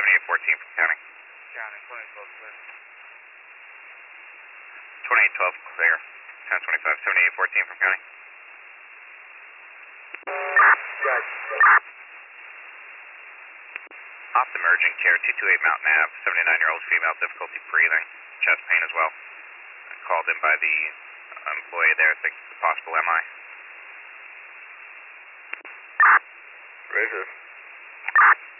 7814 from county. County, 2012 clear. 2812 clear. 1025, 7814 from county. Off the emerging care, 228 Mountain Ave, 79-year-old female, difficulty breathing, chest pain as well. Called in by the employee there, I think possible MI. Roger.